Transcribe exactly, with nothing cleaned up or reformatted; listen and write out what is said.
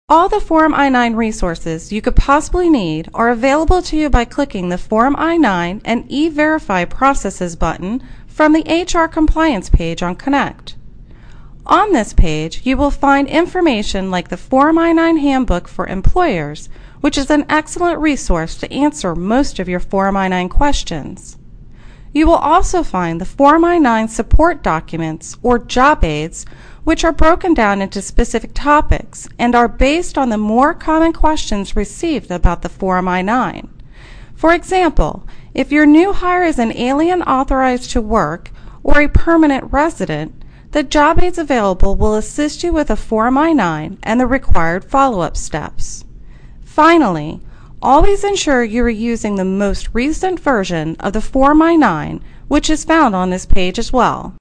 All the Form I nine resources you could possibly need are available to you by clicking the Form I nine and E-Verify Processes button from the H R Compliance page on Connect. On this page, you will find information like the Form I nine Handbook for Employers, which is an excellent resource to answer most of your Form I nine questions. You will also find the Form I nine Support Documents, or Job Aids, which are broken down into specific topics and are based on the more common questions received about the Form I nine. For example, if your new hire is an alien authorized to work or a permanent resident, the Job Aids available will assist you with a Form I nine and the required follow-up steps. Finally, always ensure you are using the most recent version of the Form I nine, which is found on this page as well.